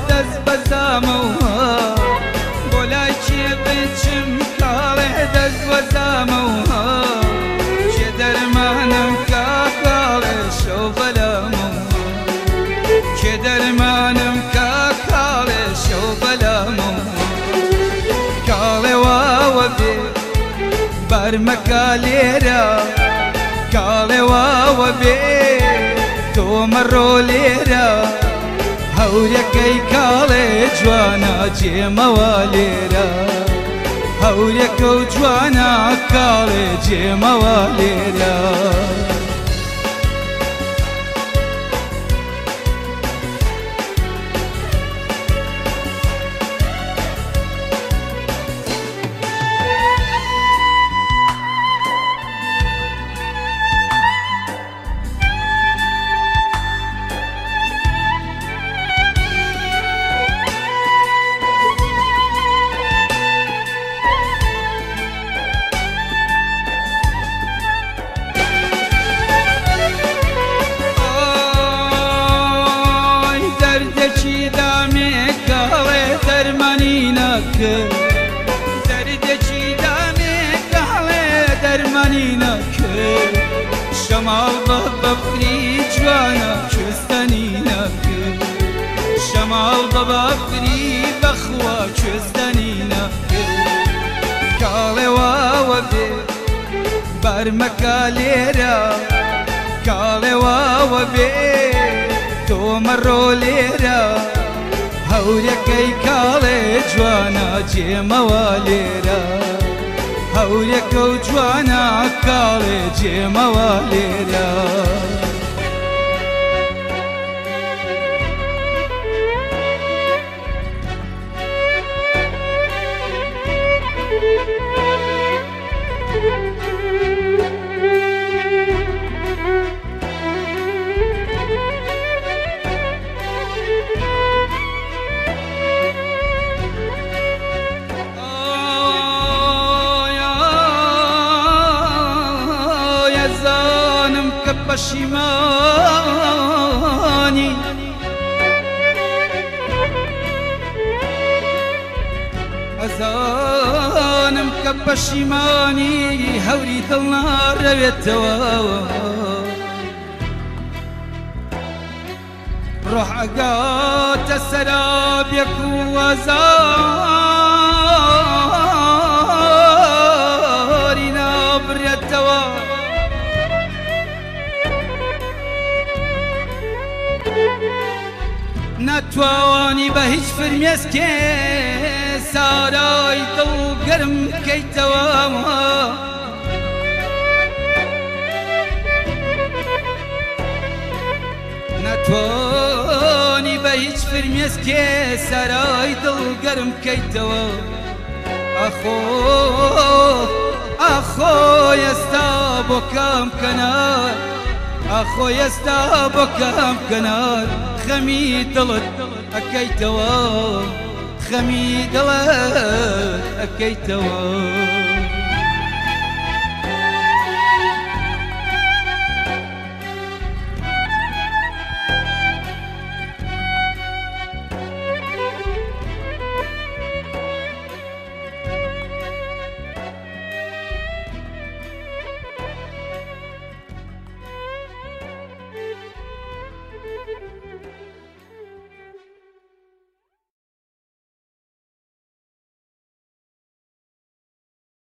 دەست بەزامەوە بۆ لای کێ بچم کاڵێ دەست بەزامەوە کێ دەرمانم کا کاڵێ شەو بەلامەوە کێ دەرمانم کا کاڵێ شەو بەلامەوە کاڵێ واوە بێ بەرمەکە لێرە کاڵێ واوە بێ تۆمەڕۆ لێرە هەورەکەی کاڵێ جوانە جێمەوە لێرە هەورەکە و جوانە کاڵێ جێمەوە لێرە دەردێکی دامێ کاڵێ دەرمانی نەکرد شەماڵ بەفری جوانە کوێستانی نەکرد شەماڵ بەفری بەخوا کوێستانی نەکرد کاڵێ واوە بێ بەرمەکە لێرە کاڵێ واوە بێ تۆمەڕۆ لێرە هەورەکەی کاڵێ جوانە جێمەوە لێرە هەورەکە و جوانە کاڵێ جێمەوە لێرە پەشیمانی ئەزانم کە پەشیمانی هەوری دڵ ناڕەوێتەوە ڕۆح ئەگاتە سەرابێک و ئازاری نابڕێتەوە ناتوانی بە هیچ فرمێسکێ سارای دڵ گەرم بکەیتەوە ناتوانی بە هیچ فرمێسکێ سارای دڵ گەرم بکەیتەوە ئەخۆ ئەخۆ ئێستا بۆ کام کەنار ئەخۆ ئێستا بۆ کام کەنار خەمی دڵت ئەکەیتەوە خەمی دڵت ئەکەیتەوە